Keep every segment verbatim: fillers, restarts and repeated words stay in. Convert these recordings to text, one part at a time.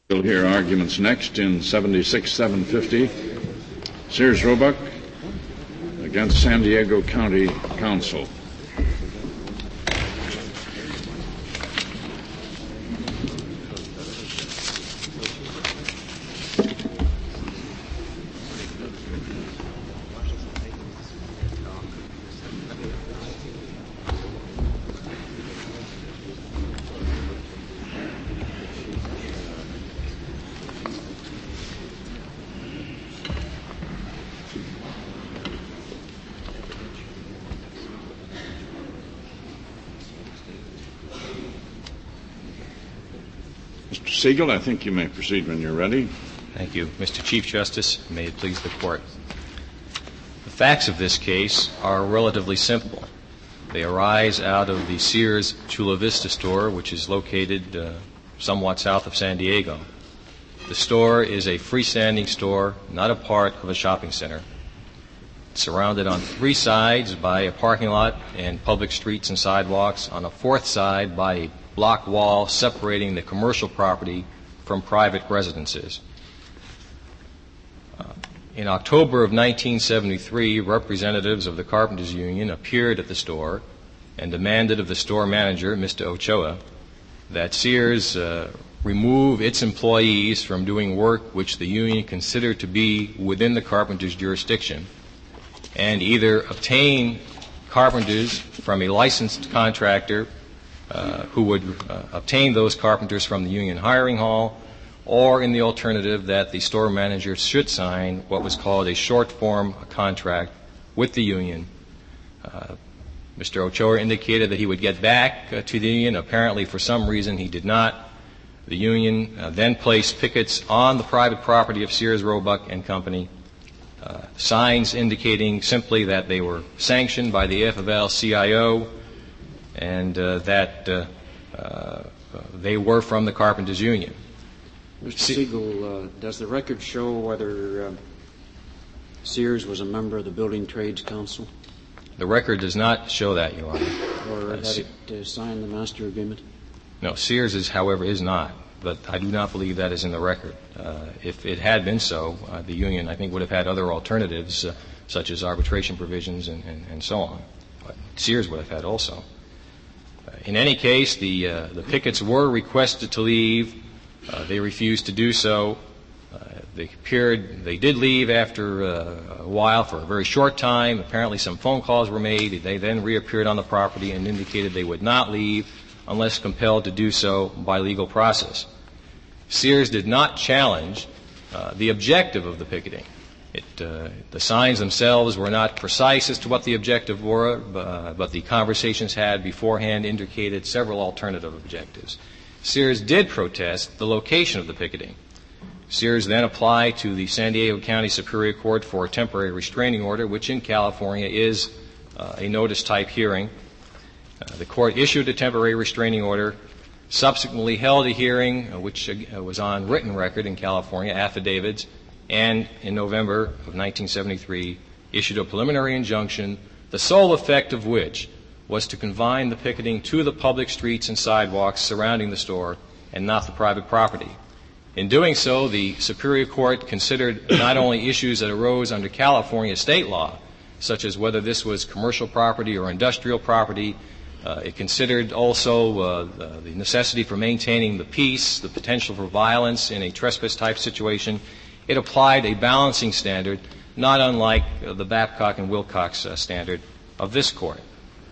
We'll hear arguments next in seventy-six seven fifty, Sears Roebuck against San Diego County Council. Mister Siegel, I think you may proceed when you're ready. Thank you. Mister Chief Justice, may it please the Court. The facts of this case are relatively simple. They arise out of the Sears Chula Vista store, which is located uh, somewhat south of San Diego. The store is a freestanding store, not a part of a shopping center. It's surrounded on three sides by a parking lot and public streets and sidewalks, on a fourth side by a block wall separating the commercial property from private residences. Uh, in October of nineteen seventy-three, representatives of the Carpenters Union appeared at the store and demanded of the store manager, Mister Ochoa, that Sears uh, remove its employees from doing work which the union considered to be within the carpenters' jurisdiction, and either obtain carpenters from a licensed contractor Uh, who would uh, obtain those carpenters from the union hiring hall, or in the alternative that the store manager should sign what was called a short-form contract with the union. Uh, Mister Ochoa indicated that he would get back uh, to the union. Apparently, for some reason, he did not. The union uh, then placed pickets on the private property of Sears Roebuck and Company, uh, signs indicating simply that they were sanctioned by the A F L C I O and uh, that uh, uh, they were from the Carpenters Union. Mister Siegel, uh, does the record show whether uh, Sears was a member of the Building Trades Council? The record does not show that, Your Honor. Or uh, had Se- it uh, signed the master agreement? No, Sears, is, however, is not, but I do not believe that is in the record. Uh, if it had been so, uh, the union, I think, would have had other alternatives, uh, such as arbitration provisions and, and, and so on. But Sears would have had also. In any case, the, uh, the pickets were requested to leave. Uh, they refused to do so. Uh, they appeared, they did leave after uh, a while for a very short time. Apparently some phone calls were made. They then reappeared on the property and indicated they would not leave unless compelled to do so by legal process. Sears did not challenge uh, the objective of the picketing. It, uh, the signs themselves were not precise as to what the objective were, uh, but the conversations had beforehand indicated several alternative objectives. Sears did protest the location of the picketing. Sears then applied to the San Diego County Superior Court for a temporary restraining order, which in California is uh, a notice-type hearing. Uh, the court issued a temporary restraining order, subsequently held a hearing, uh, which uh, was on written record in California, affidavits, and in November of nineteen seventy-three issued a preliminary injunction, the sole effect of which was to confine the picketing to the public streets and sidewalks surrounding the store and not the private property. In doing so, the Superior Court considered not only issues that arose under California state law, such as whether this was commercial property or industrial property. Uh, it considered also uh, the, the necessity for maintaining the peace, the potential for violence in a trespass-type situation. It applied a balancing standard, not unlike uh, the Babcock and Wilcox uh, standard of this court.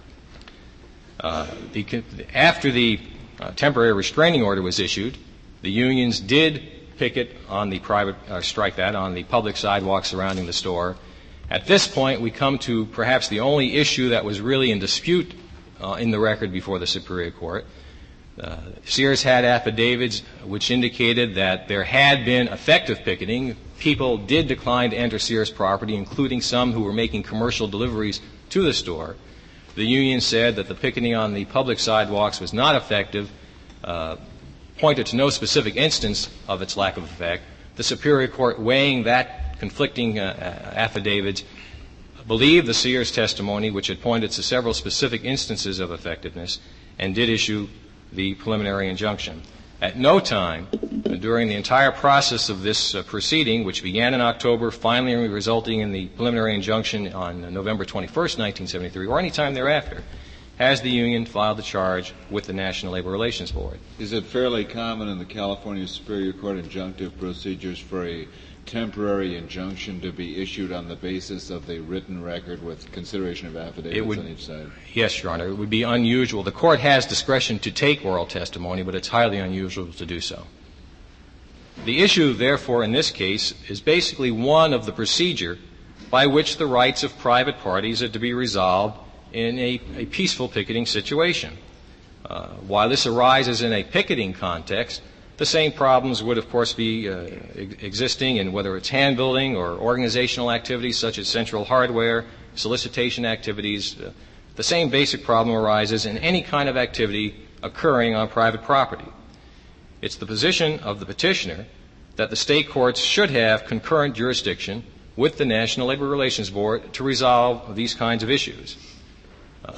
Uh, the, after the uh, temporary restraining order was issued, the unions did picket on the private, uh, strike that, on the public sidewalk surrounding the store. At this point, we come to perhaps the only issue that was really in dispute uh, in the record before the Superior Court. Uh, Sears had affidavits which indicated that there had been effective picketing. People did decline to enter Sears property, including some who were making commercial deliveries to the store. The union said that the picketing on the public sidewalks was not effective, uh, pointed to no specific instance of its lack of effect. The Superior Court, weighing that conflicting uh, affidavits, believed the Sears testimony, which had pointed to several specific instances of effectiveness, and did issue the preliminary injunction. At no time during the entire process of this uh, proceeding, which began in October, finally resulting in the preliminary injunction on November twenty-first, nineteen seventy-three, or any time thereafter, has the union filed the charge with the National Labor Relations Board. Is it fairly common in the California Superior Court injunctive procedures for a temporary injunction to be issued on the basis of the written record with consideration of affidavits would, on each side? Yes, Your Honor. It would be unusual. The court has discretion to take oral testimony, but it's highly unusual to do so. The issue, therefore, in this case is basically one of the procedure by which the rights of private parties are to be resolved in a, a peaceful picketing situation. Uh, while this arises in a picketing context, the same problems would, of course, be uh, ex- existing in whether it's hand building or organizational activities such as central hardware, solicitation activities. Uh, the same basic problem arises in any kind of activity occurring on private property. It's the position of the petitioner that the state courts should have concurrent jurisdiction with the National Labor Relations Board to resolve these kinds of issues. Uh,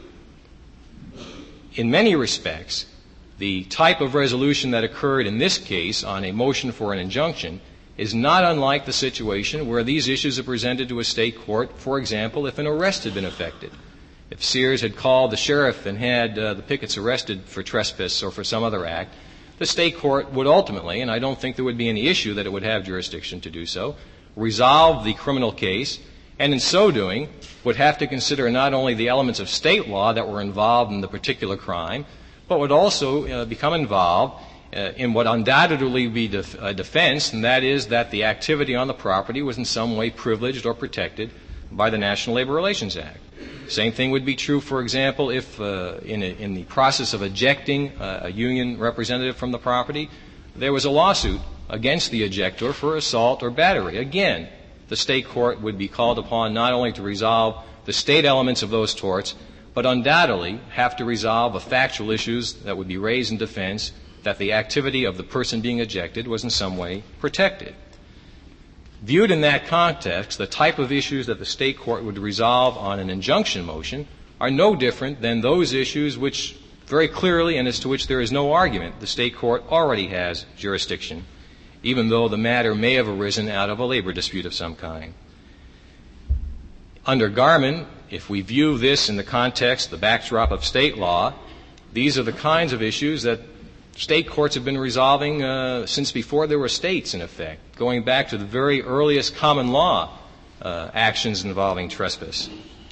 in many respects, the type of resolution that occurred in this case on a motion for an injunction is not unlike the situation where these issues are presented to a state court, for example, if an arrest had been effected. If Sears had called the sheriff and had uh, the pickets arrested for trespass or for some other act, the state court would ultimately, and I don't think there would be any issue that it would have jurisdiction to do so, resolve the criminal case, and in so doing would have to consider not only the elements of state law that were involved in the particular crime, but would also uh, become involved uh, in what undoubtedly would be def- a defense, and that is that the activity on the property was in some way privileged or protected by the National Labor Relations Act. Same thing would be true, for example, if uh, in, a, in the process of ejecting uh, a union representative from the property, there was a lawsuit against the ejector for assault or battery. Again, the state court would be called upon not only to resolve the state elements of those torts, but undoubtedly have to resolve the factual issues that would be raised in defense that the activity of the person being ejected was in some way protected. Viewed in that context, the type of issues that the state court would resolve on an injunction motion are no different than those issues which very clearly, and as to which there is no argument, the state court already has jurisdiction, even though the matter may have arisen out of a labor dispute of some kind. Under Garmin, if we view this in the context, the backdrop of state law, these are the kinds of issues that state courts have been resolving uh, since before there were states, in effect, going back to the very earliest common law uh, actions involving trespass.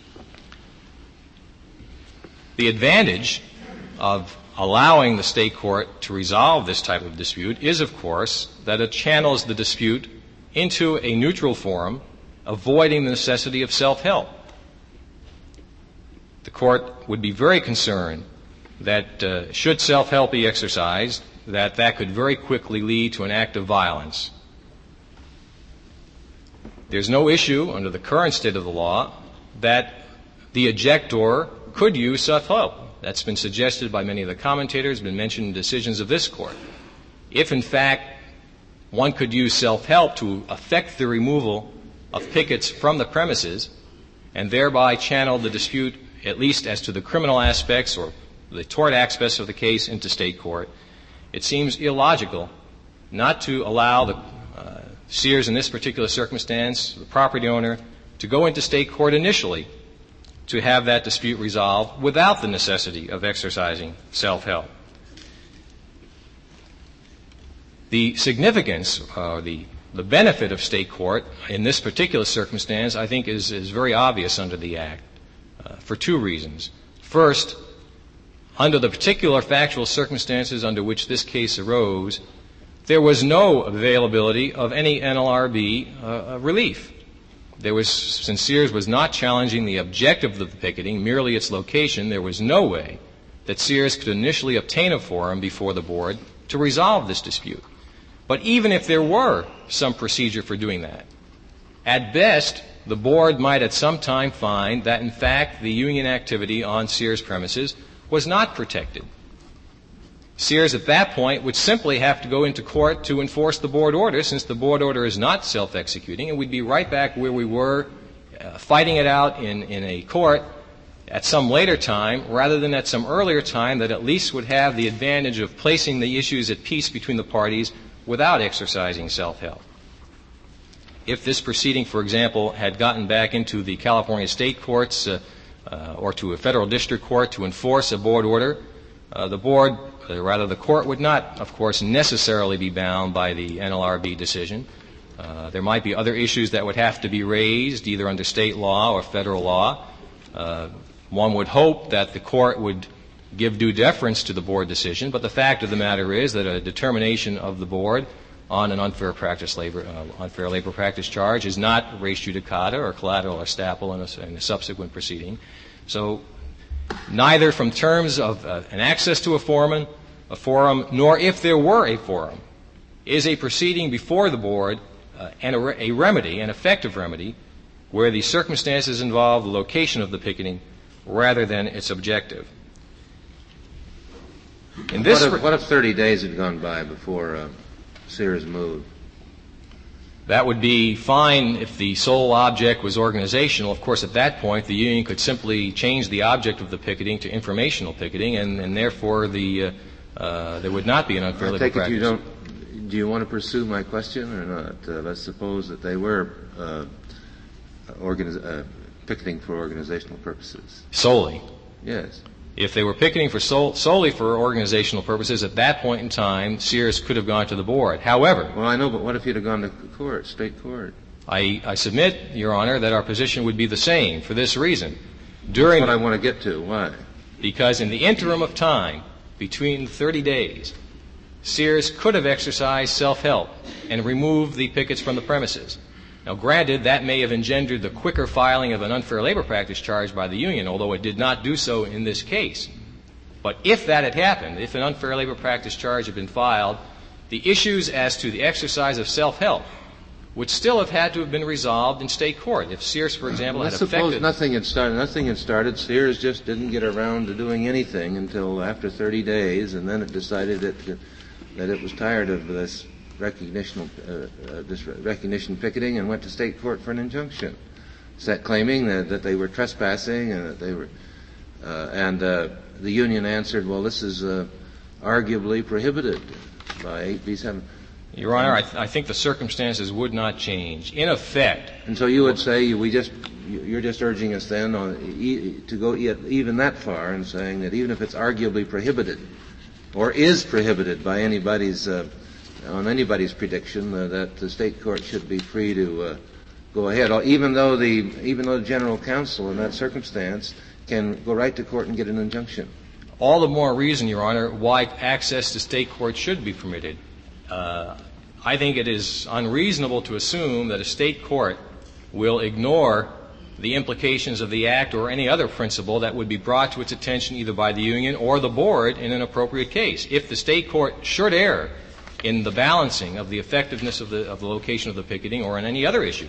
The advantage of allowing the state court to resolve this type of dispute is, of course, that it channels the dispute into a neutral forum, avoiding the necessity of self-help. The court would be very concerned that uh, should self-help be exercised, that that could very quickly lead to an act of violence. There's no issue under the current state of the law that the ejector could use self-help. That's been suggested by many of the commentators, been mentioned in decisions of this court. If, in fact, one could use self-help to effect the removal of pickets from the premises and thereby channel the dispute, at least as to the criminal aspects or the tort aspects of the case, into state court, it seems illogical not to allow the uh, Sears in this particular circumstance, the property owner, to go into state court initially to have that dispute resolved without the necessity of exercising self-help. The significance, uh, the, the benefit of state court in this particular circumstance, I think, is, is very obvious under the Act uh, for two reasons. First, under the particular factual circumstances under which this case arose, there was no availability of any N L R B uh, relief. There was, since Sears was not challenging the objective of the picketing, merely its location, there was no way that Sears could initially obtain a forum before the board to resolve this dispute. But even if there were some procedure for doing that, at best, the board might at some time find that, in fact, the union activity on Sears' premises was not protected. Sears at that point would simply have to go into court to enforce the board order, since the board order is not self-executing, and we'd be right back where we were uh, fighting it out in, in a court at some later time rather than at some earlier time that at least would have the advantage of placing the issues at peace between the parties without exercising self-help. If this proceeding, for example, had gotten back into the California state courts uh, uh, or to a federal district court to enforce a board order, uh, the board, uh, rather the court, would not, of course, necessarily be bound by the N L R B decision. Uh, there might be other issues that would have to be raised, either under state law or federal law. Uh, one would hope that the court would give due deference to the board decision, but the fact of the matter is that a determination of the board on an unfair practice labor, uh, unfair labor practice charge is not res judicata or collateral estoppel in a, in a subsequent proceeding. So neither from terms of uh, an access to a forum, a forum, nor if there were a forum, is a proceeding before the board uh, and a, re- a remedy, an effective remedy, where the circumstances involve the location of the picketing rather than its objective. In this what, if, what if thirty days had gone by before uh, Sears moved? That would be fine if the sole object was organizational. Of course, at that point, the union could simply change the object of the picketing to informational picketing, and, and therefore the, uh, uh, there would not be an unfair labor practice. I take it you don't, do you want to pursue my question or not? Uh, let's suppose that they were uh, organiz- uh, picketing for organizational purposes. Solely? Yes. If they were picketing for sol- solely for organizational purposes, at that point in time, Sears could have gone to the board. However, well, I know, but what if you'd have gone to court, state court? I, I submit, Your Honor, that our position would be the same for this reason. During That's what I want to get to. Why? Because in the interim of time, between thirty days, Sears could have exercised self-help and removed the pickets from the premises. Now, granted, that may have engendered the quicker filing of an unfair labor practice charge by the union, although it did not do so in this case. But if that had happened, if an unfair labor practice charge had been filed, the issues as to the exercise of self-help would still have had to have been resolved in state court. If Sears, for example, Let's had suppose affected... nothing had started. Nothing had started. Sears just didn't get around to doing anything until after thirty days, and then it decided that that it was tired of this recognition, uh, uh, this recognition picketing, and went to state court for an injunction, set claiming that, that they were trespassing and that they were, uh, and uh, the union answered, "Well, this is uh, arguably prohibited by eight B seven." Your Honor, I, th- I think the circumstances would not change. In effect, and so you would say we just you're just urging us then on e- to go e- even that far and saying that even if it's arguably prohibited or is prohibited by anybody's uh, on anybody's prediction, uh, that the state court should be free to uh, go ahead, even though the even though the general counsel in that circumstance can go right to court and get an injunction. All the more reason, Your Honor, why access to state court should be permitted. Uh, I think it is unreasonable to assume that a state court will ignore the implications of the act or any other principle that would be brought to its attention either by the union or the board in an appropriate case. If the state court should err in the balancing of the effectiveness of the, of the location of the picketing or in any other issue,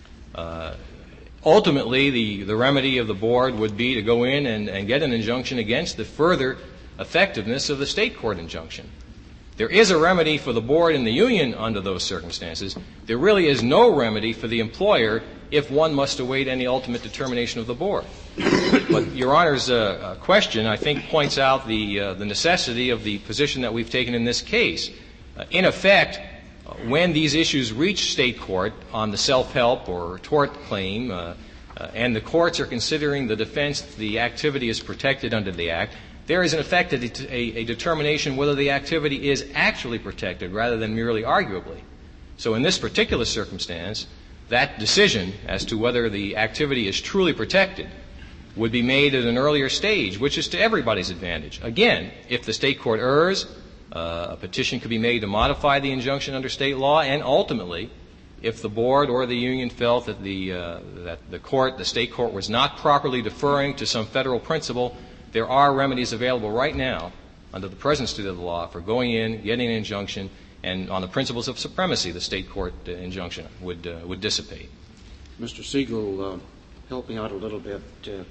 uh, ultimately the, the remedy of the board would be to go in and, and get an injunction against the further effectiveness of the state court injunction. There is a remedy for the board and the union under those circumstances. There really is no remedy for the employer if one must await any ultimate determination of the board. But Your Honor's uh, question, I think, points out the, uh, the necessity of the position that we've taken in this case. Uh, in effect, uh, when these issues reach state court on the self-help or tort claim, uh, uh, and the courts are considering the defense the activity is protected under the Act, there is in effect a, a, a determination whether the activity is actually protected rather than merely arguably. So in this particular circumstance, that decision as to whether the activity is truly protected would be made at an earlier stage, which is to everybody's advantage. Again, if the state court errs, uh, a petition could be made to modify the injunction under state law, and ultimately, if the board or the union felt that the, uh, that the court, the state court, was not properly deferring to some federal principle, there are remedies available right now under the present state of the law for going in, getting an injunction, and on the principles of supremacy, the state court uh, injunction would uh, would dissipate. Mister Siegel, uh, help me out a little bit. Uh,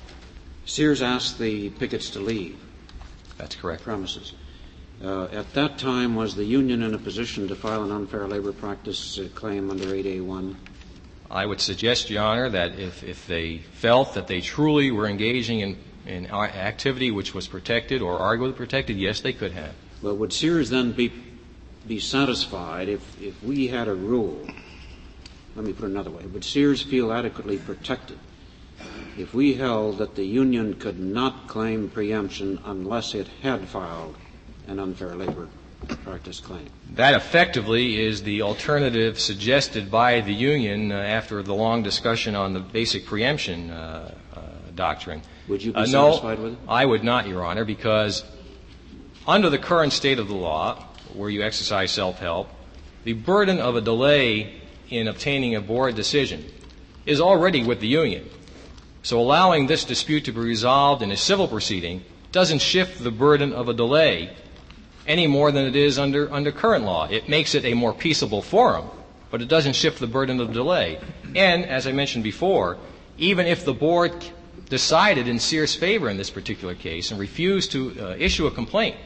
Sears asked the pickets to leave. That's correct. Premises. Uh, at that time, was the union in a position to file an unfair labor practice uh, claim under eight A one? I would suggest, Your Honor, that if, if they felt that they truly were engaging in, in activity which was protected or arguably protected, yes, they could have. Well, would Sears then be be satisfied if, if we had a rule? Let me put it another way. Would Sears feel adequately protected if we held that the union could not claim preemption unless it had filed an unfair labor practice claim? That effectively is the alternative suggested by the union uh, after the long discussion on the basic preemption uh, uh, doctrine. Would you be uh, satisfied no, with it? I would not, Your Honor, because under the current state of the law, where you exercise self-help, the burden of a delay in obtaining a board decision is already with the union. So allowing this dispute to be resolved in a civil proceeding doesn't shift the burden of a delay any more than it is under, under current law. It makes it a more peaceable forum, but it doesn't shift the burden of delay. And, as I mentioned before, even if the board decided in Sears' favor in this particular case and refused to uh, issue a complaint,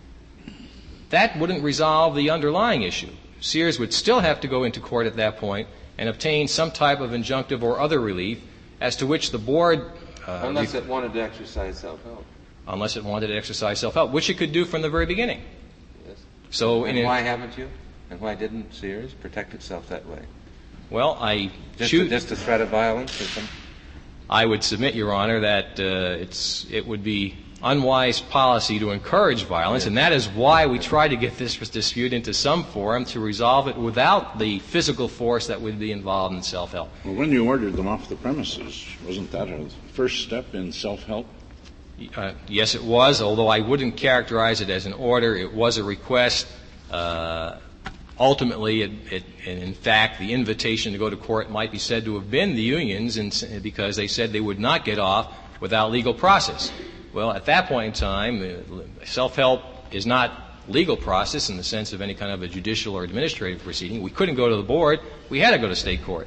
that wouldn't resolve the underlying issue. Sears would still have to go into court at that point and obtain some type of injunctive or other relief as to which the board uh, unless it wanted to exercise self-help. Unless it wanted to exercise self-help, which it could do from the very beginning. Yes. So, and in why a, haven't you? And why didn't Sears protect itself that way? Well, I just, choose, a, just a threat of violence or something? I would submit, Your Honor, that uh, it's it would be unwise policy to encourage violence, yes. And that is why we try to get this dispute into some forum to resolve it without the physical force that would be involved in self-help. Well, when you ordered them off the premises, wasn't that a first step in self-help? Uh, yes, it was, although I wouldn't characterize it as an order. It was a request. Uh, ultimately, it, it, and in fact, the invitation to go to court might be said to have been the unions in, because they said they would not get off without legal process. Well, at that point in time, uh, self-help is not legal process in the sense of any kind of a judicial or administrative proceeding. We couldn't go to the board. We had to go to state court.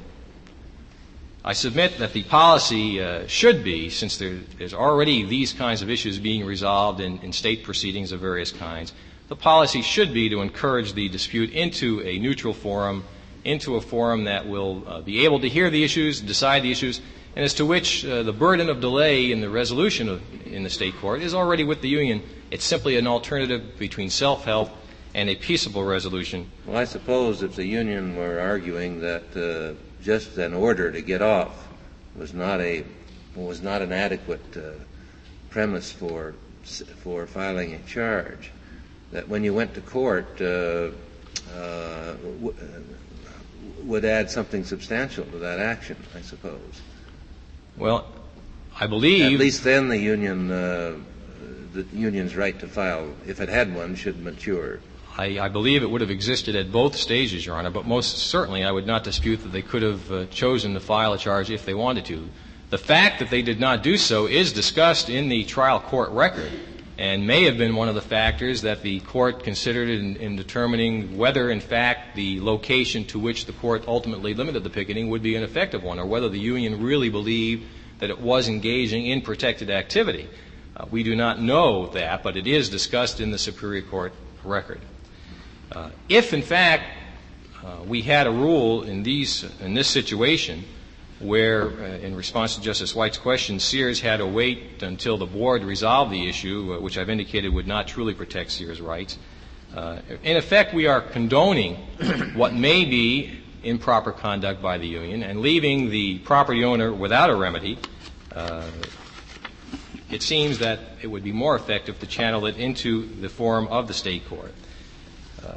I submit that the policy uh, should be, since there, there's already these kinds of issues being resolved in, in state proceedings of various kinds, the policy should be to encourage the dispute into a neutral forum, into a forum that will uh, be able to hear the issues, decide the issues, and as to which uh, the burden of delay in the resolution of, in the state court is already with the union. It's simply an alternative between self-help and a peaceable resolution. Well, I suppose if the union were arguing that uh, just an order to get off was not a was not an adequate uh, premise for for filing a charge, that when you went to court uh, uh, w- would add something substantial to that action, I suppose. Well, I believe at least then the union uh, the union's right to file, if it had one, should mature. I, I believe it would have existed at both stages, Your Honor, but most certainly I would not dispute that they could have uh, chosen to file a charge if they wanted to. The fact that they did not do so is discussed in the trial court record and may have been one of the factors that the court considered in, in determining whether, in fact, the location to which the court ultimately limited the picketing would be an effective one, or whether the union really believed that it was engaging in protected activity. Uh, we do not know that, but it is discussed in the Superior Court record. Uh, if, in fact, uh, we had a rule in these in this situation where, uh, in response to Justice White's question, Sears had to wait until the board resolved the issue, uh, which I've indicated would not truly protect Sears' rights, uh, in effect, we are condoning what may be improper conduct by the union and leaving the property owner without a remedy. Uh, it seems that it would be more effective to channel it into the forum of the state court. Uh,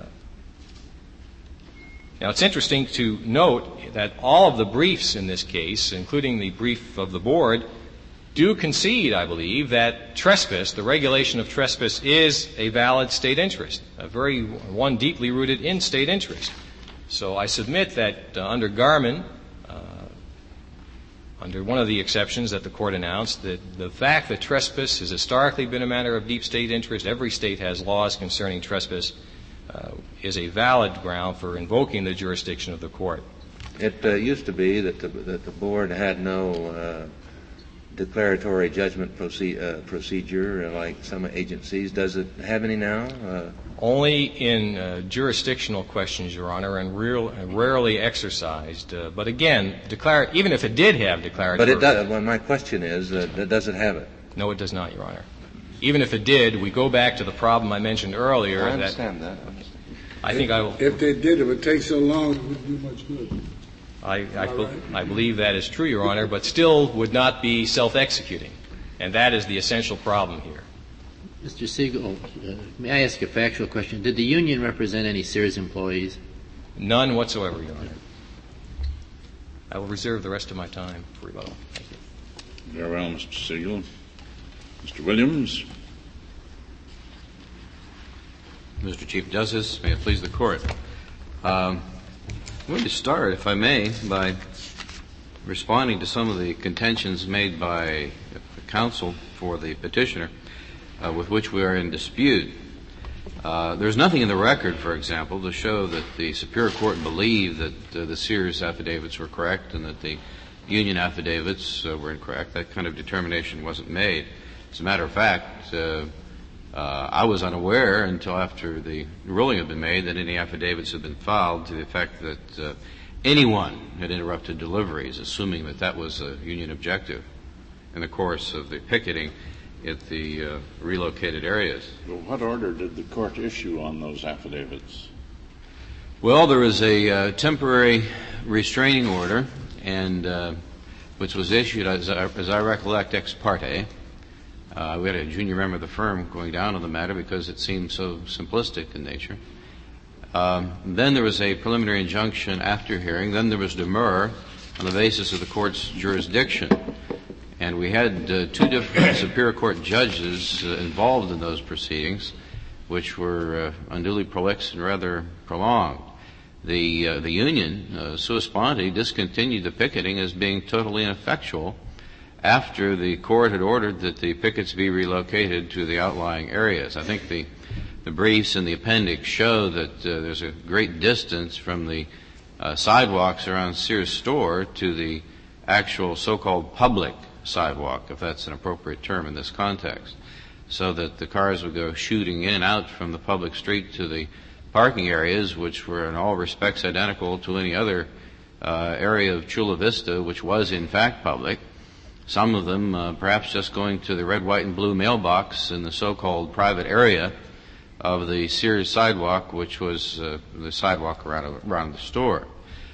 now, it's interesting to note that all of the briefs in this case, including the brief of the board, do concede, I believe, that trespass, the regulation of trespass, is a valid state interest, a very one deeply rooted in state interest. So I submit that uh, under Garmin, uh, under one of the exceptions that the court announced, that the fact that trespass has historically been a matter of deep state interest, every state has laws concerning trespass, uh, is a valid ground for invoking the jurisdiction of the court. It uh, used to be that the, that the board had no uh, declaratory judgment proce- uh, procedure uh, like some agencies. Does it have any now? Uh, Only in uh, jurisdictional questions, Your Honor, and real, uh, rarely exercised. Uh, but again, declare, even if it did have declaratory... But it does. Well, my question is, uh, does it have it? No, it does not, Your Honor. Even if it did, we go back to the problem I mentioned earlier. I understand that. that. I, understand. I think I will... If they did, it would take so long, it wouldn't do much good. I, I, be, I believe that is true, Your Honor, but still would not be self-executing. And that is the essential problem here. Mister Siegel, uh, may I ask a factual question? Did the union represent any Sears employees? None whatsoever, Your Honor. I will reserve the rest of my time for rebuttal. Thank you. Very well, Mister Siegel. Mister Williams. Mister Chief Justice, may it please the Court. Um, I'm going to start, if I may, by responding to some of the contentions made by counsel for the petitioner uh, with which we are in dispute. Uh, there's nothing in the record, for example, to show that the Superior Court believed that uh, the Sears affidavits were correct and that the union affidavits uh, were incorrect. That kind of determination wasn't made. As a matter of fact, uh, uh, I was unaware until after the ruling had been made that any affidavits had been filed to the effect that uh, anyone had interrupted deliveries, assuming that that was a union objective in the course of the picketing at the uh, relocated areas. Well, what order did the court issue on those affidavits? Well, there was a uh, temporary restraining order, and uh, which was issued, as I, as I recollect, ex parte. Uh, we had a junior member of the firm going down on the matter because it seemed so simplistic in nature. Um, then there was a preliminary injunction after hearing. Then there was demur on the basis of the court's jurisdiction. And we had uh, two different Superior Court judges uh, involved in those proceedings, which were uh, unduly prolix and rather prolonged. The uh, the union, uh, sua sponte, discontinued the picketing as being totally ineffectual after the court had ordered that the pickets be relocated to the outlying areas. I think the the briefs in the appendix show that uh, there's a great distance from the uh, sidewalks around Sears store to the actual so-called public sidewalk, if that's an appropriate term in this context, so that the cars would go shooting in and out from the public street to the parking areas, which were in all respects identical to any other uh, area of Chula Vista, which was in fact public. Some of them uh, perhaps just going to the red, white, and blue mailbox in the so-called private area of the Sears sidewalk, which was uh, the sidewalk around, around the store.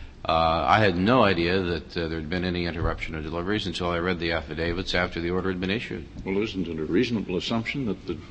Uh, I had no idea that uh, there had been any interruption of deliveries until I read the affidavits after the order had been issued. Well, isn't it a reasonable assumption that the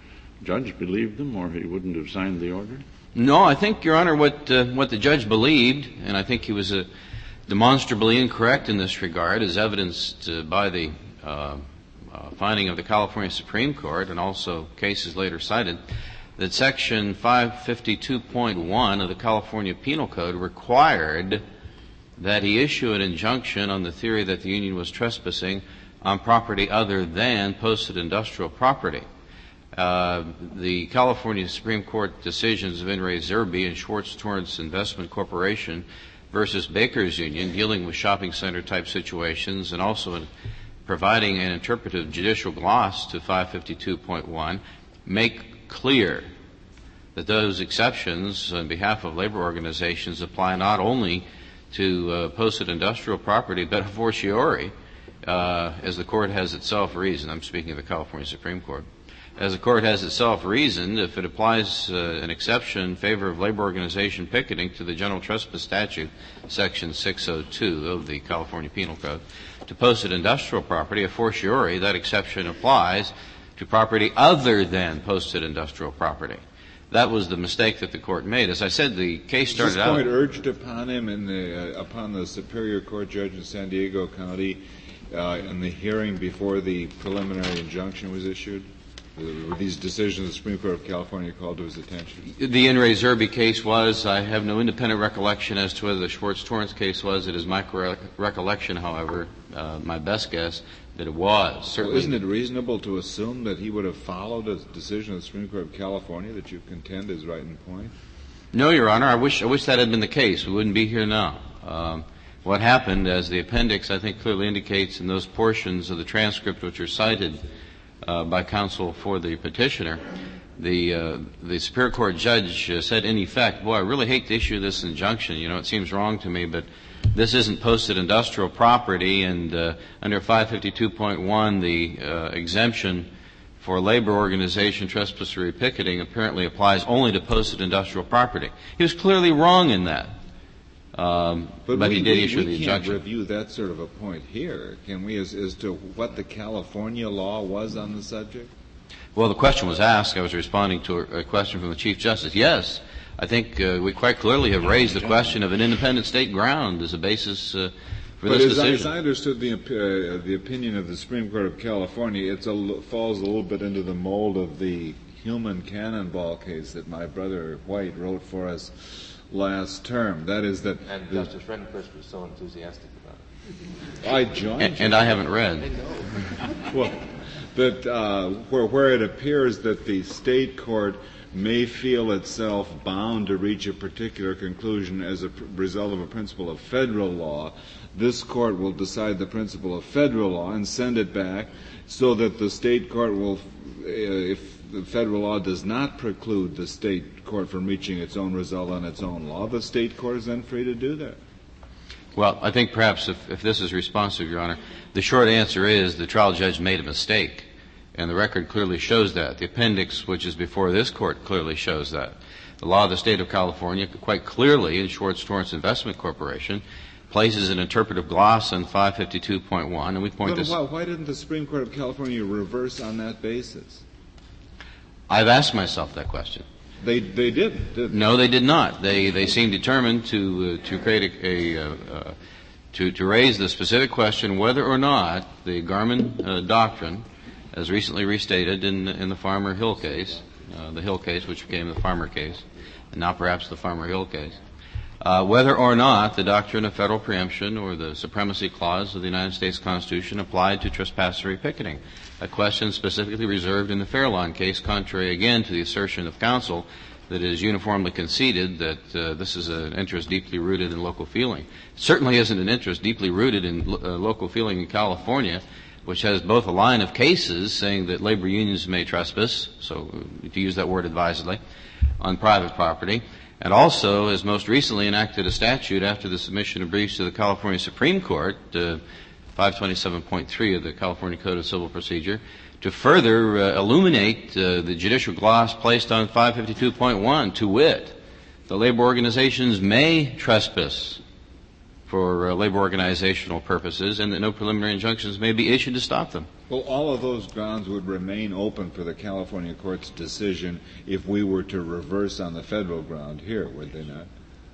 judge believed them, or he wouldn't have signed the order? No, I think, Your Honor, what uh, what the judge believed, and I think he was uh, demonstrably incorrect in this regard, is evidenced uh, by the uh, uh, finding of the California Supreme Court and also cases later cited, that Section five fifty-two point one of the California Penal Code required that he issue an injunction on the theory that the union was trespassing on property other than posted industrial property. Uh, the California Supreme Court decisions of In re Zerby and Schwartz Torrance Investment Corporation versus Baker's Union, dealing with shopping center type situations and also in providing an interpretive judicial gloss to five fifty-two point one, make clear that those exceptions on behalf of labor organizations apply not only to uh, posted industrial property, but a fortiori, uh, as the court has itself reasoned. I'm speaking of the California Supreme Court. As the court has itself reasoned, if it applies uh, an exception in favor of labor organization picketing to the general trespass statute, Section six oh two of the California Penal Code, to posted industrial property, a fortiori, that exception applies to property other than posted industrial property. That was the mistake that the court made. As I said, the case started out... Was this point urged upon him in the, uh, upon the Superior Court judge in San Diego County uh, in the hearing before the preliminary injunction was issued? Were these decisions the Supreme Court of California called to his attention? The In re Zerby case was. I have no independent recollection as to whether the Schwartz Torrance case was. It is my recollection, however, uh, my best guess, that it was. Certainly. Well, isn't it reasonable to assume that he would have followed a decision of the Supreme Court of California that you contend is right in point? No, Your Honor. I wish I wish that had been the case. We wouldn't be here now. Um, what happened, as the appendix I think clearly indicates in those portions of the transcript which are cited uh, by counsel for the petitioner, the uh, the Superior Court judge uh, said in effect, boy, I really hate to issue this injunction. You know, it seems wrong to me, but this isn't posted industrial property, and uh, under five fifty-two point one, the uh, exemption for labor organization trespassery picketing apparently applies only to posted industrial property. He was clearly wrong in that. Um, but but we, he did we, issue we the can't injunction. review that sort of a point here, can we, as, as to what the California law was on the subject? Well, the question was asked. I was responding to a, a question from the Chief Justice. Yes, I think uh, we quite clearly have raised the question of an independent state ground as a basis uh, for but this as decision. I, as I understood the, uh, the opinion of the Supreme Court of California, it falls a little bit into the mold of the Human Cannonball case that my brother White wrote for us last term. That is that... And Justice Rehnquist was so enthusiastic about it. I joined and, and I haven't read. Well, that uh, where, where it appears that the state court may feel itself bound to reach a particular conclusion as a pr- result of a principle of federal law, this court will decide the principle of federal law and send it back so that the state court will, uh, if the federal law does not preclude the state court from reaching its own result on its own law, the state court is then free to do that. Well, I think perhaps if, if this is responsive, Your Honor, the short answer is the trial judge made a mistake, and the record clearly shows that. The appendix, which is before this court, clearly shows that. The law of the state of California quite clearly, in Schwartz Torrance Investment Corporation, places an interpretive gloss on five fifty-two point one, and we point Well, this... why, why didn't the Supreme Court of California reverse on that basis? I've asked myself that question. They they did. Didn't No, they did not. They they seemed determined to uh, to create a, a uh, uh, to to raise the specific question whether or not the Garmin uh, doctrine, as recently restated in in the Farmer Hill case, uh, the Hill case, which became the Farmer case, and now perhaps the Farmer Hill case, uh, whether or not the doctrine of federal preemption or the supremacy clause of the United States Constitution applied to trespassery picketing. A question specifically reserved in the Fairlawn case, contrary again to the assertion of counsel that it is uniformly conceded that uh, this is an interest deeply rooted in local feeling. It certainly isn't an interest deeply rooted in lo- uh, local feeling in California, which has both a line of cases saying that labor unions may trespass, so uh, to use that word advisedly, on private property, and also has most recently enacted a statute after the submission of briefs to the California Supreme Court, uh, five twenty-seven point three of the California Code of Civil Procedure, to further uh, illuminate uh, the judicial gloss placed on five fifty-two point one, to wit, the labor organizations may trespass for uh, labor organizational purposes, and that no preliminary injunctions may be issued to stop them. Well, all of those grounds would remain open for the California court's decision if we were to reverse on the federal ground here, would they not?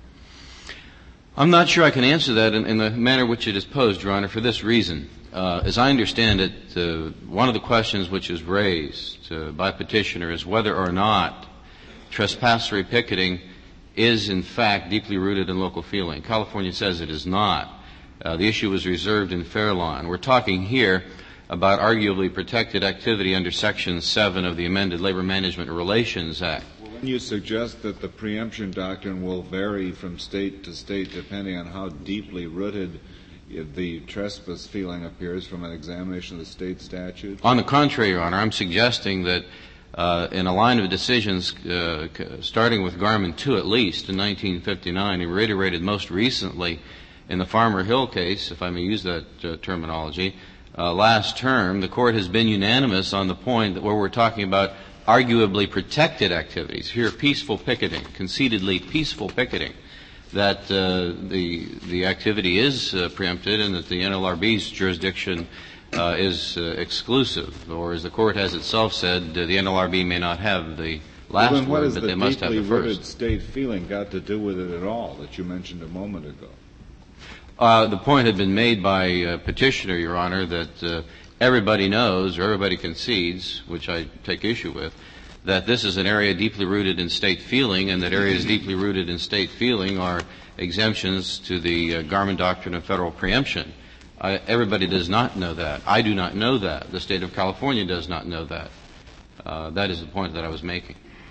I'm not sure I can answer that in, in the manner which it is posed, Your Honor, for this reason. Uh, as I understand it, uh, one of the questions which is raised uh, by petitioner is whether or not trespassery picketing is, in fact, deeply rooted in local feeling. California says it is not. Uh, the issue was reserved in Fairlawn. We're talking here about arguably protected activity under Section seven of the amended Labor Management Relations Act. When you suggest that the preemption doctrine will vary from state to state depending on how deeply rooted the trespass feeling appears from an examination of the state statute? On the contrary, Your Honor, I'm suggesting that uh, in a line of decisions uh, starting with Garmin two at least in nineteen fifty-nine and reiterated most recently in the Farmer Hill case, if I may use that uh, terminology, uh, last term, the court has been unanimous on the point that where we're talking about arguably protected activities, here peaceful picketing, concededly peaceful picketing, that uh, the the activity is uh, preempted and that the N L R B's jurisdiction uh, is uh, exclusive, or as the court has itself said, uh, the N L R B may not have the last well, then what word, has but they must have the the deeply rooted first. state feeling got to do with it at all that you mentioned a moment ago? Uh, the point had been made by uh, petitioner, Your Honor, that uh, everybody knows or everybody concedes, which I take issue with, that this is an area deeply rooted in state feeling, and that areas deeply rooted in state feeling are exemptions to the uh, Garmin doctrine of federal preemption. Uh, everybody does not know that. I do not know that. The state of California does not know that. Uh, that is the point that I was making.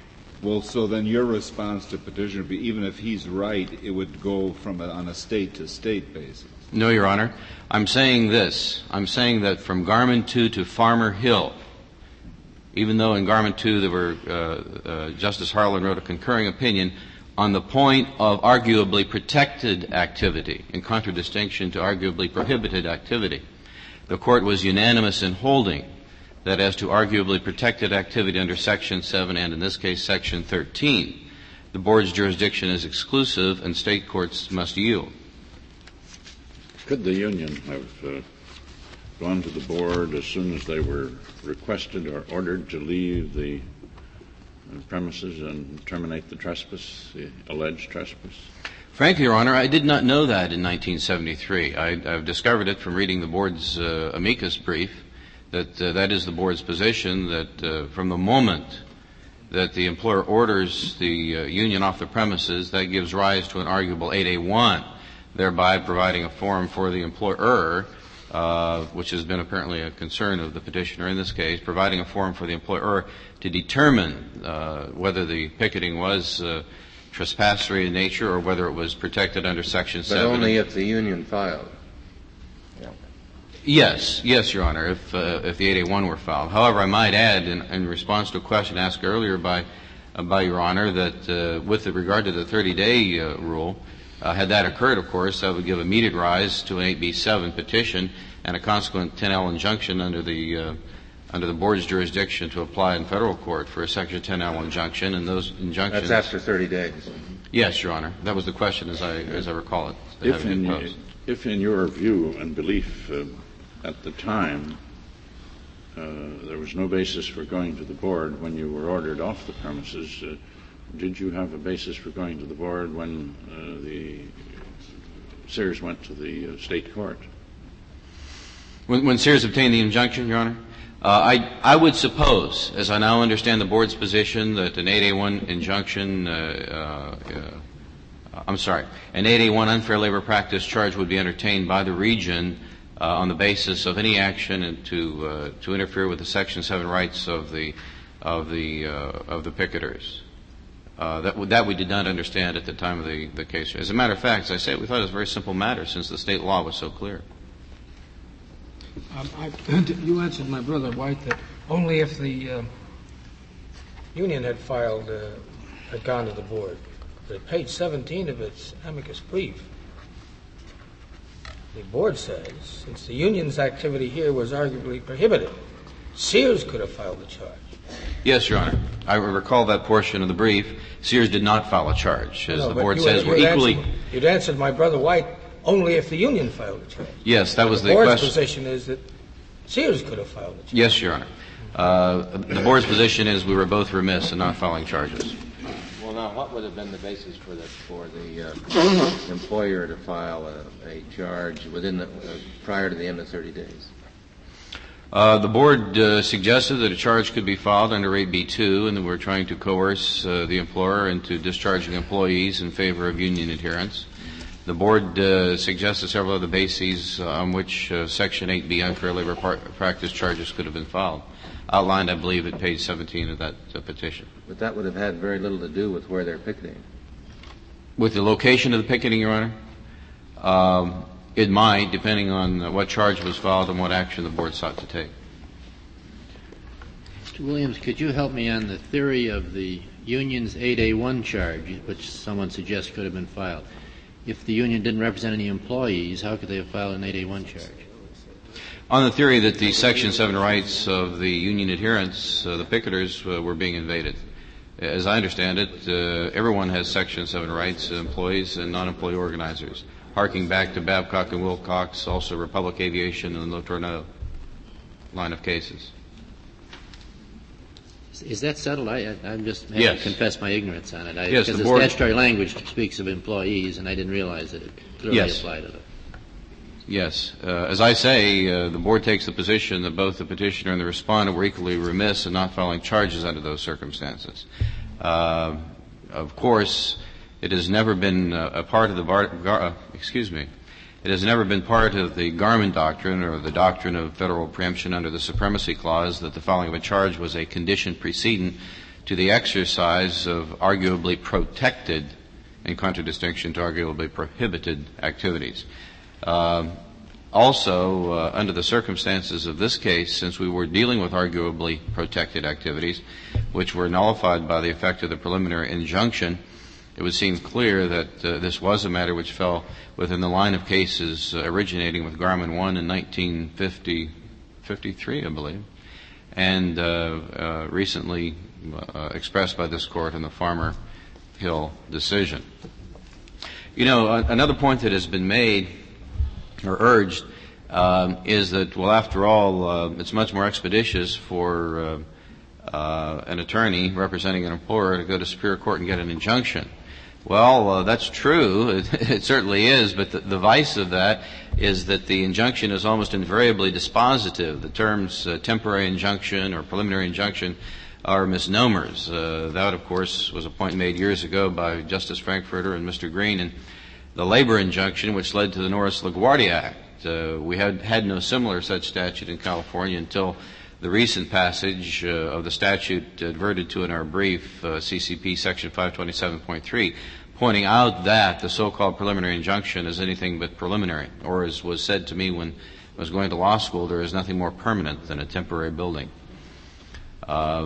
Well, so then your response to petitioner would be, even if he's right, it would go from a, on a state-to-state basis. No, Your Honor. I'm saying this. I'm saying that from Garment two to Farmer Hill, even though in Garment two there were, uh, uh, Justice Harlan wrote a concurring opinion on the point of arguably protected activity, in contradistinction to arguably prohibited activity. The Court was unanimous in holding that as to arguably protected activity under Section seven and in this case Section thirteen, the Board's jurisdiction is exclusive and state courts must yield. Could the union have uh, gone to the Board as soon as they were requested or ordered to leave the uh, premises and terminate the trespass, the alleged trespass? Frankly, Your Honor, I did not know that in nineteen seventy-three. I, I've discovered it from reading the Board's uh, amicus brief, that uh, that is the Board's position, that uh, from the moment that the employer orders the uh, union off the premises, that gives rise to an arguable eight A one, thereby providing a forum for the employer, uh, which has been apparently a concern of the petitioner in this case, providing a forum for the employer to determine uh, whether the picketing was uh, trespassory in nature or whether it was protected under Section but seven. But only if the union filed. Yeah. Yes, yes, Your Honor, if, uh, if the eight A one were filed. However, I might add, in, in response to a question asked earlier by, uh, by Your Honor, that uh, with regard to the thirty-day uh, rule, Uh, had that occurred, of course, that would give immediate rise to an eight B seven petition and a consequent ten L injunction under the uh, under the Board's jurisdiction to apply in federal court for a Section ten L injunction, and those injunctions. That's after thirty days. Yes, Your Honor. That was the question, as I as I recall it. If in, if in your view and belief uh, at the time uh, there was no basis for going to the Board when you were ordered off the premises, uh, did you have a basis for going to the Board when uh, the Sears went to the uh, state court? When, when Sears obtained the injunction, Your Honor, uh, I, I would suppose, as I now understand the Board's position, that an eight A one injunction, uh, uh, uh, I'm sorry, an eight A one unfair labor practice charge would be entertained by the region uh, on the basis of any action and to uh, to interfere with the Section seven rights of the of the uh, of the picketers. Uh, that, that we did not understand at the time of the, the case. As a matter of fact, as I say, we thought it was a very simple matter since the state law was so clear. Um, I, you answered my brother White that only if the uh, union had filed, uh, had gone to the Board. But at page seventeen of its amicus brief, the Board says, since the union's activity here was arguably prohibited, Sears could have filed the charge. Yes, Your Honor. I recall that portion of the brief. Sears did not file a charge. As no, the Board you, says, we're equally... Answered, you'd answered my brother White only if the union filed the charge. Yes, that was the, the Board's question. position is that Sears could have filed the charge. Yes, Your Honor. Uh, the Board's position is we were both remiss in not filing charges. Well, now, what would have been the basis for the, for the uh, employer to file a, a charge within the, uh, prior to the end of thirty days? Uh, the Board uh, suggested that a charge could be filed under eight B two, and that we're trying to coerce uh, the employer into discharging employees in favor of union adherence. The Board uh, suggested several other bases uh, on which uh, Section eight B unfair labor par- practice charges could have been filed, outlined, I believe, at page seventeen of that uh, petition. But that would have had very little to do with where they're picketing. With the location of the picketing, Your Honor? Um, It might, depending on what charge was filed and what action the Board sought to take. Mister Williams, could you help me on the theory of the union's eight A one charge, which someone suggests could have been filed? If the union didn't represent any employees, how could they have filed an eight A one charge? On the theory that the Section seven rights of the union adherents, uh, the picketers, uh, were being invaded. As I understand it, uh, everyone has Section seven rights, uh, employees and non-employee organizers. Harking back to Babcock and Wilcox, also Republic Aviation and Le Tourneau line of cases. Is, is that settled? I, I, I'm just having yes. to confess my ignorance on it. I, yes, because the, the board, statutory language speaks of employees, and I didn't realize that it clearly yes. applied to them. Yes. Uh, as I say, uh, the Board takes the position that both the petitioner and the respondent were equally remiss in not filing charges under those circumstances. Uh, of course, it has never been uh, a part of the bar, gar, uh, excuse me. It has never been part of the Garment doctrine or the doctrine of federal preemption under the Supremacy Clause that the filing of a charge was a condition precedent to the exercise of arguably protected, in contradistinction to arguably prohibited activities. Uh, also, uh, under the circumstances of this case, since we were dealing with arguably protected activities, which were nullified by the effect of the preliminary injunction, it would seem clear that uh, this was a matter which fell within the line of cases uh, originating with Garmin one in nineteen fifty, fifty-three, I believe, and uh, uh, recently uh, expressed by this Court in the Farmer Hill decision. You know, uh, another point that has been made or urged um, is that, well, after all, uh, it's much more expeditious for uh, uh, an attorney representing an employer to go to Superior Court and get an injunction. Well, uh, that's true. It, it certainly is, but the, the vice of that is that the injunction is almost invariably dispositive. The terms uh, temporary injunction or preliminary injunction are misnomers. Uh, that, of course, was a point made years ago by Justice Frankfurter and Mister Green in the labor injunction, which led to the Norris-LaGuardia Act. Uh, we had had no similar such statute in California until the recent passage uh, of the statute adverted to in our brief, uh, C C P Section five twenty-seven point three, pointing out that the so-called preliminary injunction is anything but preliminary, or as was said to me when I was going to law school, there is nothing more permanent than a temporary building. Uh,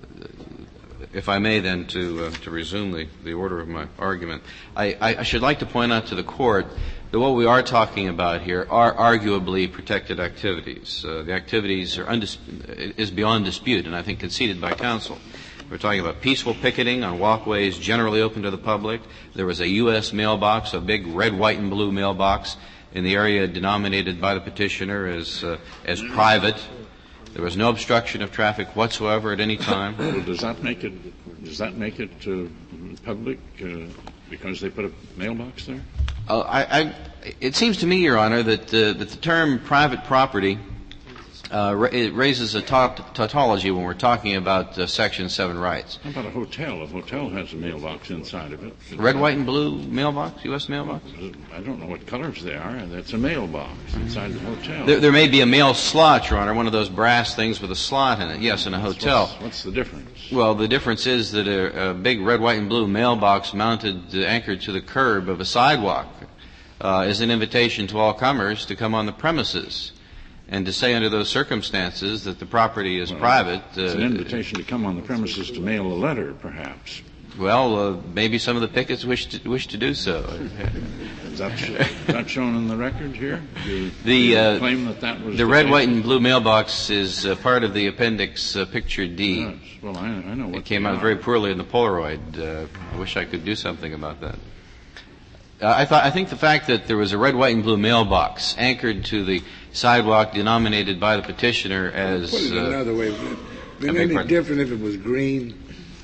if I may then, to uh, to resume the, the order of my argument, I, I, I should like to point out to the Court that what we are talking about here are arguably protected activities. Uh, the activities are undis- is beyond dispute, and I think conceded by counsel. We're talking about peaceful picketing on walkways generally open to the public. There was a U S mailbox, a big red, white, and blue mailbox in the area denominated by the petitioner as uh, as private. There was no obstruction of traffic whatsoever at any time. Well, does that make it does that make it uh, public uh, because they put a mailbox there? Uh, I, I, it seems to me, Your Honor, that, uh, that the term private property uh, ra- it raises a taut- tautology when we're talking about uh, Section seven rights. How about a hotel? A hotel has a mailbox inside of it. Red, white, and blue mailbox, U S mailbox? I don't know what colors they are. That's a mailbox inside the hotel. There, there may be a mail slot, Your Honor, one of those brass things with a slot in it. Yes, in a hotel. What's, what's the difference? Well, the difference is that a, a big red, white, and blue mailbox mounted, uh, anchored to the curb of a sidewalk uh, is an invitation to all comers to come on the premises. And to say under those circumstances that the property is well, private... It's uh, an invitation to come on the premises to mail a letter, perhaps. Well, uh, maybe some of the pickets wish to, wish to do so. Is that, sh- is that shown in the record here? You, the you uh, claim that that was the the red, case? white, and blue mailbox is uh, part of the appendix uh, picture D. Yes. Well, I, I know what it came they out are. very poorly in the Polaroid. Uh, I wish I could do something about that. Uh, I thought I think the fact that there was a red, white, and blue mailbox anchored to the sidewalk denominated by the petitioner as... Put it uh, another way. Been any pardon? different if it was green?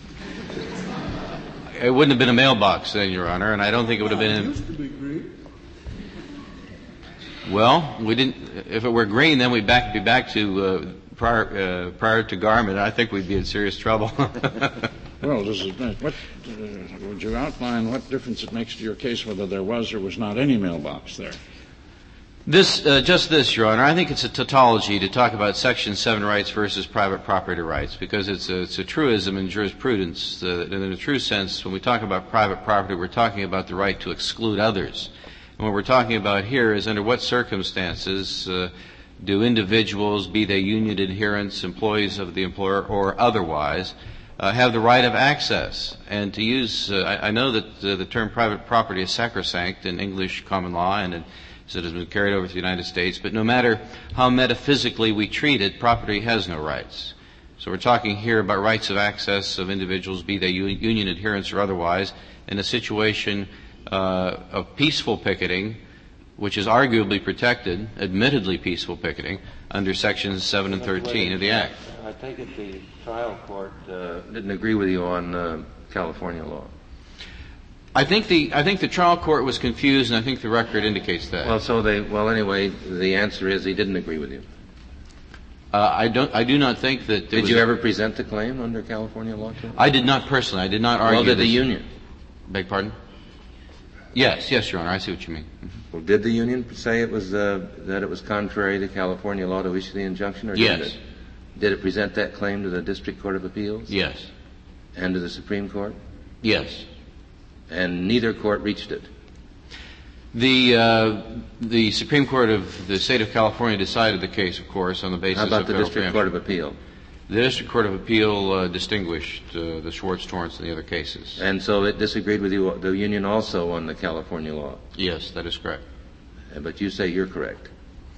It wouldn't have been a mailbox then, Your Honor, and I don't think it would have been... It In, used to be green. well, we didn't... If it were green, then we'd back, be back to uh, prior, uh, prior to Garmin. I think we'd be in serious trouble. Well, does it make, what, uh, would you outline what difference it makes to your case whether there was or was not any mailbox there? This, uh, just this, Your Honor. I think it's a tautology to talk about Section seven rights versus private property rights, because it's a, it's a truism in jurisprudence. Uh, in a true sense, when we talk about private property, we're talking about the right to exclude others. And what we're talking about here is under what circumstances uh, do individuals, be they union adherents, employees of the employer, or otherwise, uh, have the right of access. And to use, uh, I, I know that uh, the term private property is sacrosanct in English common law, and it So it has been carried over to the United States. But no matter how metaphysically we treat it, property has no rights. So we're talking here about rights of access of individuals, be they union adherents or otherwise, in a situation uh, of peaceful picketing, which is arguably protected, admittedly peaceful picketing, under Sections seven and thirteen of the Act. I take it the trial court uh, didn't agree with you on uh, California law. I think the I think the trial court was confused, and I think the record indicates that. Well, so they well anyway. The answer is he didn't agree with you. Uh, I don't. I do not think that. Did was you a, ever present the claim under California law? Too? I did not personally. I did not argue. Well, did the this. union? Beg pardon? Yes, yes, Your Honor. I see what you mean. Mm-hmm. Well, did the union say it was uh, that it was contrary to California law to issue the injunction, or yes. did it? Did it present that claim to the District Court of Appeals? Yes. And to the Supreme Court? Yes. And neither court reached it? The uh, the Supreme Court of the State of California decided the case, of course, on the basis of How about federal the District preemption. Court of Appeal? The District Court of Appeal uh, distinguished uh, the Schwartz, Torrance, and the other cases. And so it disagreed with you, the union also on the California law? Yes, that is correct. But you say you're correct.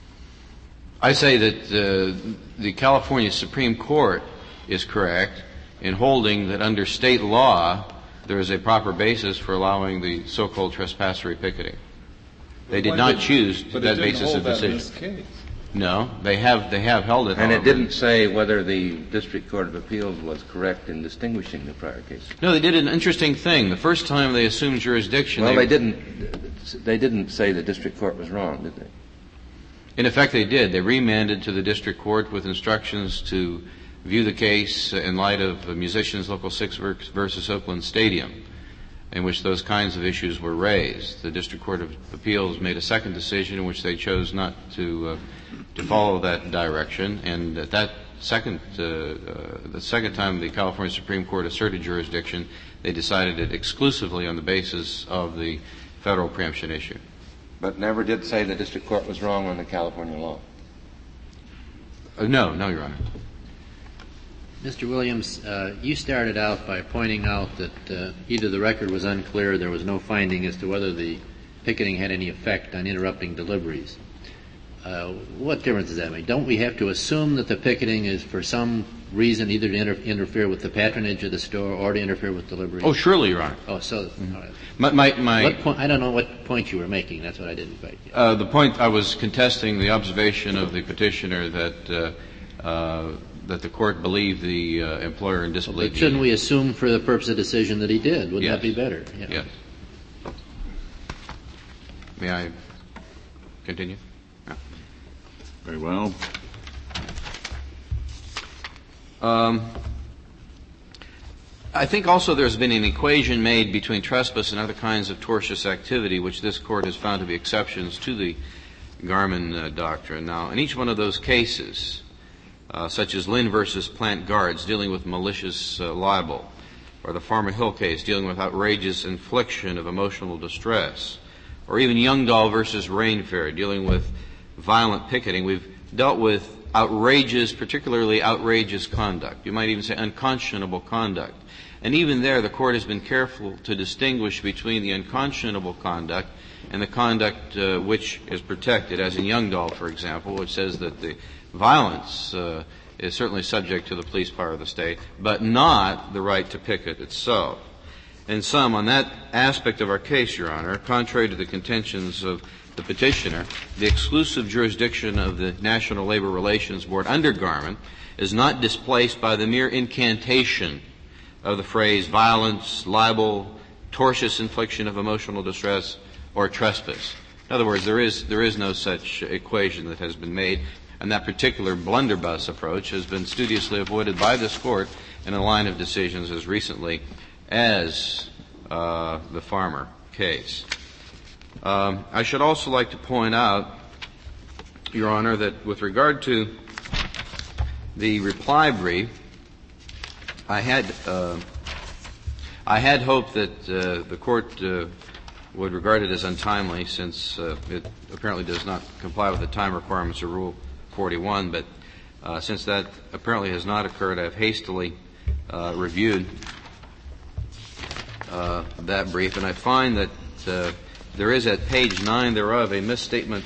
I say that uh, the California Supreme Court is correct in holding that under state law there is a proper basis for allowing the so-called trespassory picketing. They did not choose but that it didn't basis hold of that in decision. this case. No, they have they have held it. And it however. didn't say whether the District Court of Appeals was correct in distinguishing the prior case. No, they did an interesting thing. The first time they assumed jurisdiction, Well, they, they didn't. They didn't say the District Court was wrong, did they? in effect, they did. They remanded to the district court with instructions to view the case in light of Musicians Local six versus Oakland Stadium, in which those kinds of issues were raised. The District Court of Appeals made a second decision in which they chose not to uh, to follow that direction, and at that second uh, uh, the second time the California Supreme Court asserted jurisdiction, they decided it exclusively on the basis of the federal preemption issue. But never did say the District Court was wrong on the California law. Uh, no, no, Your Honor. Mister Williams, uh, you started out by pointing out that uh, either the record was unclear, there was no finding as to whether the picketing had any effect on interrupting deliveries. Uh, what difference does that make? Don't we have to assume that the picketing is for some reason either to inter- interfere with the patronage of the store or to interfere with deliveries? Oh, surely, Your Honor. Oh, so mm-hmm. all right. My, my, my what point, I don't know what point you were making. That's what I didn't quite get. Uh, the point I was contesting the observation of the petitioner that uh, uh, that the court believed the uh, employer and disbelieved. But shouldn't we assume for the purpose of decision that he did? Wouldn't Yes. that be better? Yeah. Yes. May I continue? No. Very well. Um, I think also there's been an equation made between trespass and other kinds of tortious activity, which this court has found to be exceptions to the Garmin uh, doctrine. Now, in each one of those cases, uh, such as Lynn versus Plant Guards, dealing with malicious uh, libel, or the Farmer Hill case, dealing with outrageous infliction of emotional distress, or even Youngdahl versus Rainfair, dealing with violent picketing, we've dealt with outrageous, particularly outrageous conduct. You might even say unconscionable conduct. And even there, the court has been careful to distinguish between the unconscionable conduct and the conduct uh, which is protected, as in Youngdahl, for example, which says that the violence uh, is certainly subject to the police power of the state, but not the right to picket itself. In sum, on that aspect of our case, Your Honor, contrary to the contentions of the petitioner, the exclusive jurisdiction of the National Labor Relations Board under Garmin is not displaced by the mere incantation of the phrase violence, libel, tortious infliction of emotional distress, or trespass. In other words, there is, there is no such equation that has been made, and that particular blunderbuss approach has been studiously avoided by this court in a line of decisions as recently as uh, the Farmer case. Um, I should also like to point out, Your Honor, that with regard to the reply brief, I had uh, I had hoped that uh, the court uh, would regard it as untimely, since uh, it apparently does not comply with the time requirements of Rule forty-one. But uh, since that apparently has not occurred, I have hastily uh, reviewed uh, that brief, and I find that uh, there is at page nine thereof a misstatement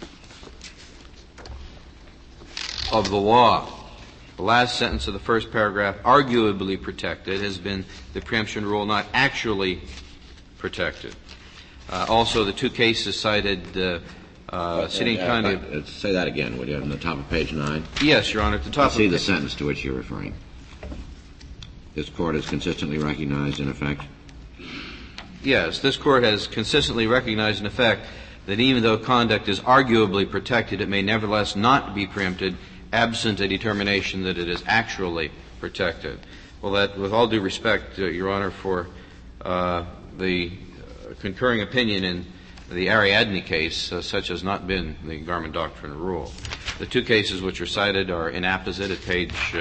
of the law. The last sentence of the first paragraph, arguably protected, has been the preemption rule not actually protected. Uh, also, the two cases cited, uh, uh, City and uh, County. Uh, say that again, would you, on the top of page nine? Yes, Your Honor, at the top I see of the sentence to which you're referring. This court has consistently recognized, in effect. Yes, this court has consistently recognized, in effect, that even though conduct is arguably protected, it may nevertheless not be preempted absent a determination that it is actually protected. Well, that, with all due respect, uh, Your Honor, for uh, the uh, concurring opinion in the Ariadne case, uh, such has not been the Garmin Doctrine rule. The two cases which are cited are inapposite at page uh,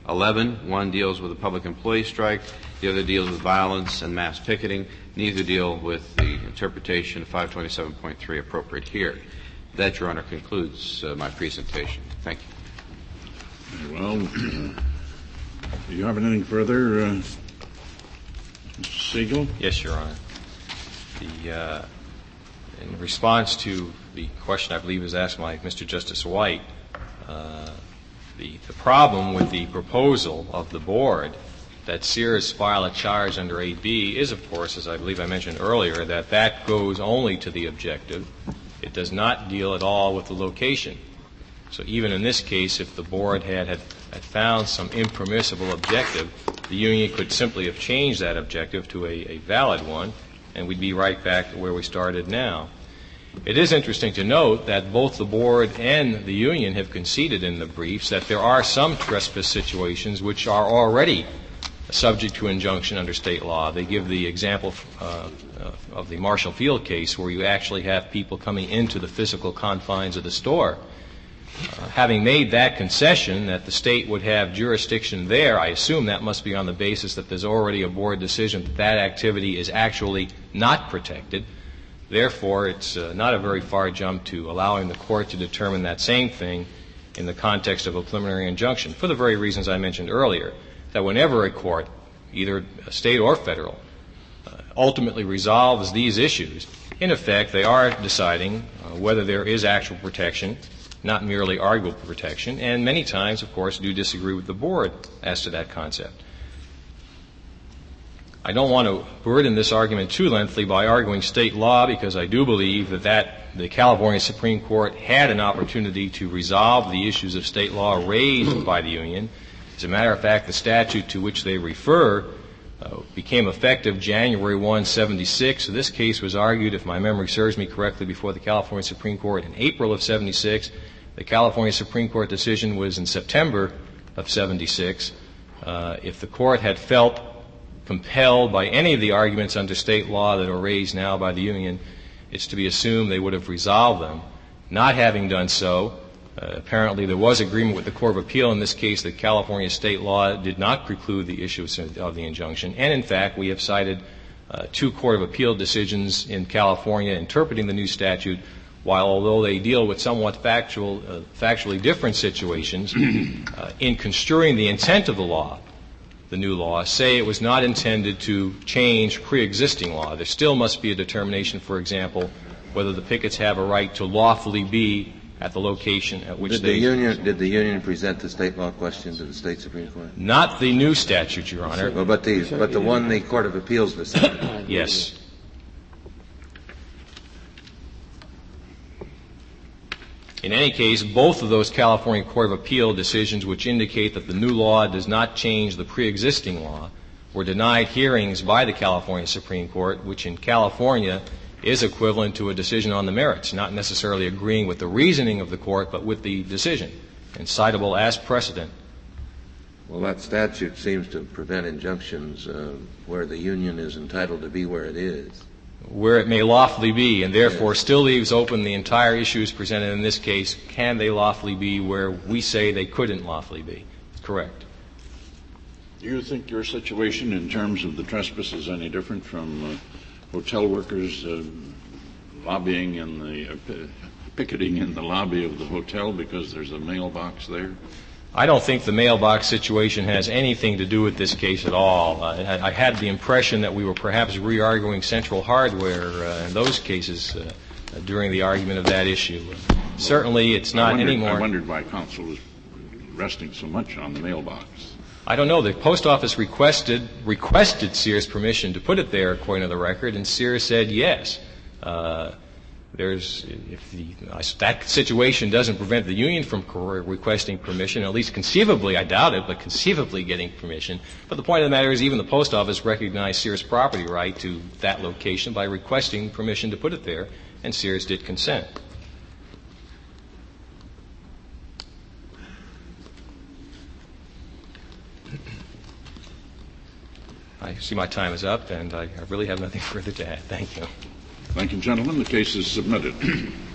eleven. One deals with a public employee strike. The other deals with violence and mass picketing. Neither deal with the interpretation of five twenty-seven point three appropriate here. That, Your Honor, concludes uh, my presentation. Thank you. Very well. Uh, do you have anything further, uh, Mister Siegel? Yes, Your Honor. The, uh, in response to the question I believe was asked by Mister Justice White, uh, the, the problem with the proposal of the board that Sears file a charge under eight B is, of course, as I believe I mentioned earlier, that that goes only to the objective. It does not deal at all with the location. So even in this case, if the board had, had, had found some impermissible objective, the union could simply have changed that objective to a, a valid one, and we'd be right back to where we started now. It is interesting to note that both the board and the union have conceded in the briefs that there are some trespass situations which are already subject to injunction under state law. They give the example uh, of the Marshall Field case where you actually have people coming into the physical confines of the store. Uh, having made that concession that the state would have jurisdiction there, I assume that must be on the basis that there's already a board decision that that activity is actually not protected. Therefore, it's uh, not a very far jump to allowing the court to determine that same thing in the context of a preliminary injunction, for the very reasons I mentioned earlier, that whenever a court, either state or federal, uh, ultimately resolves these issues, in effect, they are deciding uh, whether there is actual protection, not merely arguable protection, and many times, of course, do disagree with the board as to that concept. I don't want to burden this argument too lengthily by arguing state law, because I do believe that, that the California Supreme Court had an opportunity to resolve the issues of state law raised by the union. As a matter of fact, the statute to which they refer uh, became effective January first, seventy-six. So this case was argued, if my memory serves me correctly, before the California Supreme Court in April of seventy-six. The California Supreme Court decision was in September of seventy-six. Uh, if the court had felt compelled by any of the arguments under state law that are raised now by the union, it's to be assumed they would have resolved them. Not having done so, Uh, apparently there was agreement with the Court of Appeal in this case that California state law did not preclude the issuance of the injunction. And, in fact, we have cited uh, two Court of Appeal decisions in California interpreting the new statute, while although they deal with somewhat factual, uh, factually different situations, uh, in construing the intent of the law, the new law, say it was not intended to change pre-existing law. There still must be a determination, for example, whether the pickets have a right to lawfully be at the location at which did they... The union, did the union present the state law question to the state Supreme Court? Not the new statute, Your Honor. Well, but the, but the one the Court of Appeals decided. Yes. In any case, both of those California Court of Appeal decisions, which indicate that the new law does not change the pre-existing law, were denied hearings by the California Supreme Court, which in California is equivalent to a decision on the merits, not necessarily agreeing with the reasoning of the court, but with the decision, and citable as precedent. Well, that statute seems to prevent injunctions uh, where the union is entitled to be where it is. Where it may lawfully be, and therefore yes. still leaves open the entire issues presented in this case. Can they lawfully be where we say they couldn't lawfully be? Correct. Do you think your situation in terms of the trespass is any different from uh, hotel workers uh, lobbying in the uh, p- picketing in the lobby of the hotel because there's a mailbox there? I don't think the mailbox situation has anything to do with this case at all. Uh, I, I had the impression that we were perhaps re-arguing Central Hardware uh, in those cases uh, uh, during the argument of that issue. Uh, certainly, it's not I wondered, anymore. I wondered why counsel was resting so much on the mailbox. I don't know. The post office requested requested Sears permission to put it there, according to the record, and Sears said yes. Uh, there's if the, uh, that situation doesn't prevent the union from requesting permission, at least conceivably, I doubt it, but conceivably getting permission. But the point of the matter is, even the post office recognized Sears' property right to that location by requesting permission to put it there, and Sears did consent. I see my time is up, and I, I really have nothing further to add. Thank you. Thank you, gentlemen. The case is submitted.